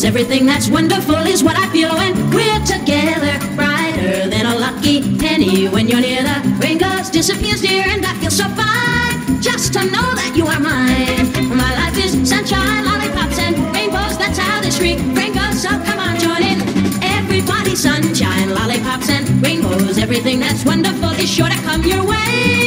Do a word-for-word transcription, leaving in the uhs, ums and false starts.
everything that's wonderful is what I feel when we're together. Brighter than a lucky penny when you're near. The rain goes, disappears, dear, and I feel so fine just to know that you are mine. My life is sunshine, lollipops, and rainbows. That's how this street rain goes. So come on, join in. Everybody, sunshine, lollipops, and rainbows. Everything that's wonderful is sure to come your way.